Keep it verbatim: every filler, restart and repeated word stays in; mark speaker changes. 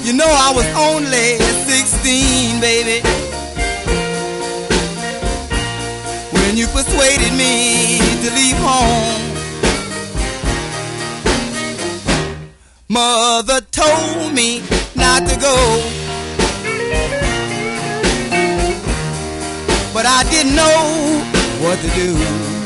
Speaker 1: You know I was only sixteen, baby, when you persuaded me to leave home. Mother told me not to go, but I didn't know what to do.